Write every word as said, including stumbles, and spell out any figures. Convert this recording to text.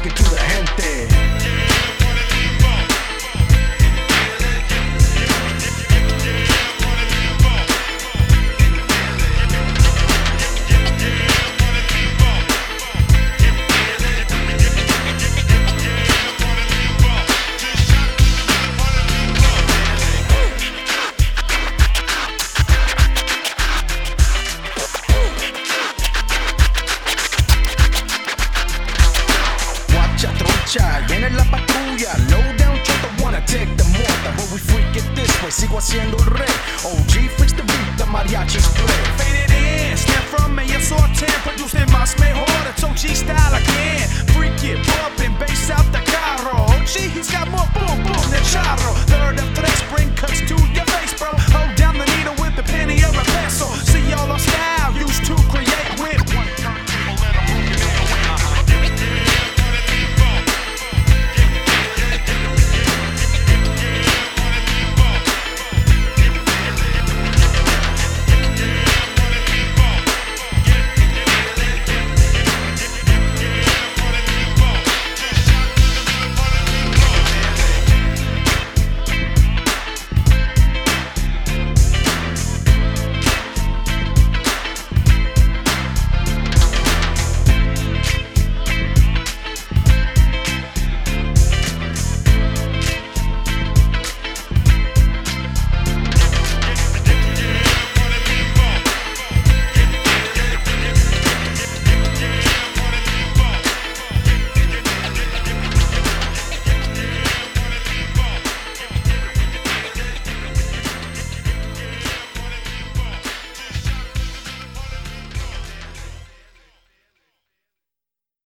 que to the gente. Viene la patrulla, low down chota, wanna take the mota. But we freak it this way, sigo haciendo el rey. O G fix the beat, the mariachis play. Fade it in, snap from me, yo soy ten, produce más mejor. It's O G style again, freak it.